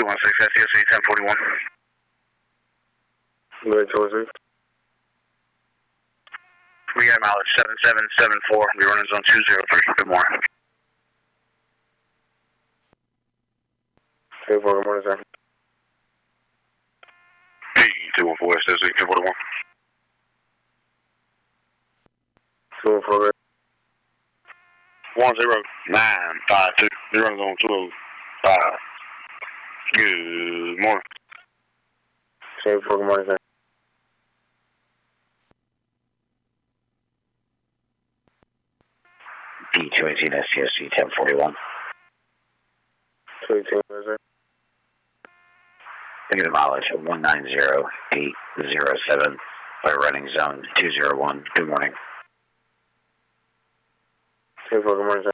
216, SCSC 1041. We got mileage 7774. We run in zone 203. Good morning. Good morning, sir. Hey, 214, SCSC 1041. 214. 10952. We run in zone 205. Good morning. Good morning, sir. B218 SCSC 1041. 218, sir. Negative mileage of 190.807 by running zone 201. Good morning. Good morning, sir.